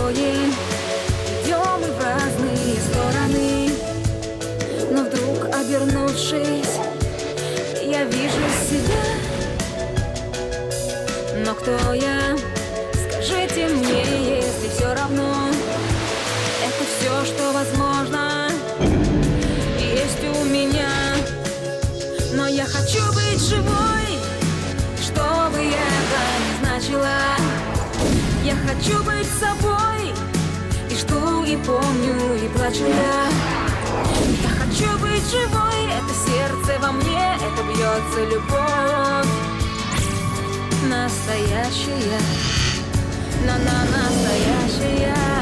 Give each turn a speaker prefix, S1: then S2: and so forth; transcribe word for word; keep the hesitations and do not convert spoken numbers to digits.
S1: тобой идем мы в разные стороны, но вдруг, обернувшись, я вижу себя. Но кто я? Скажите мне, если все равно. Это все, что возможно есть у меня. Но я хочу быть живой, что бы это ни значило. Я хочу быть собой, и жду, и помню, и плачу я. Я хочу быть живой, это сердце во мне, это бьется любовь настоящая, на-на, настоящая.